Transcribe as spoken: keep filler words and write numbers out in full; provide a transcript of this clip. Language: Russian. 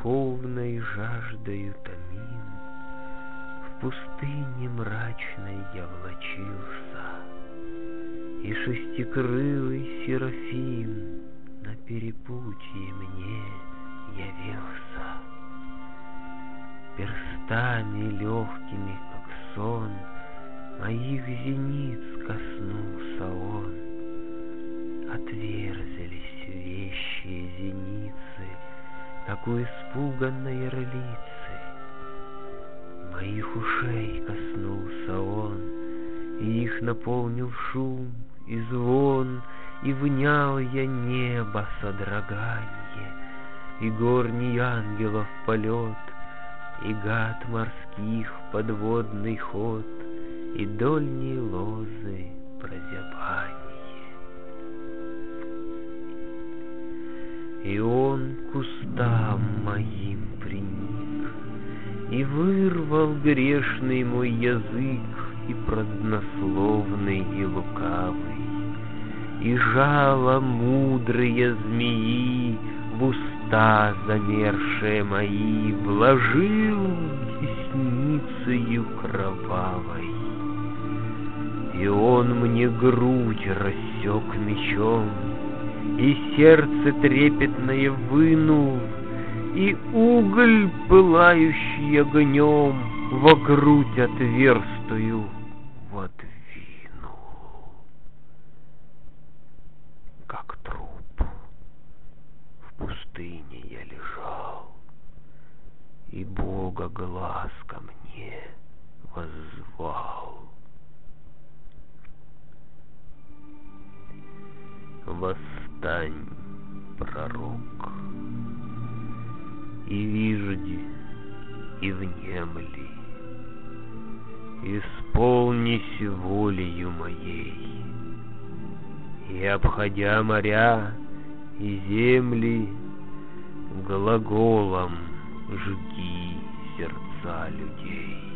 духовной жаждою томим, в пустыне мрачной я влачился, и шестикрылый Серафим на перепутье мне явился. Перстами легкими, как сон, моих зениц коснулся он. Отверзались вещие зеницы, как у испуганной орлицы. Моих ушей коснулся он, и их наполнил шум и звон, и внял я небо содроганье, и горний ангелов полет, и гад морских подводный ход, и дольние лозы прозябанье. И он к устам моим приник, и вырвал грешный мой язык, и празднословный, и лукавый, и жало мудрые змеи в уста замершие мои вложил десницею кровавой. И он мне грудь рассек мечом, и сердце трепетное вынул, и уголь, пылающий огнем, во грудь отверстую водвинул. Как труп в пустыне я лежал, и Бога глаз ко мне воззвал. Восстань, пророк, и вижди, и внемли, исполнись волею моей, и, обходя моря и земли, глаголом жги сердца людей.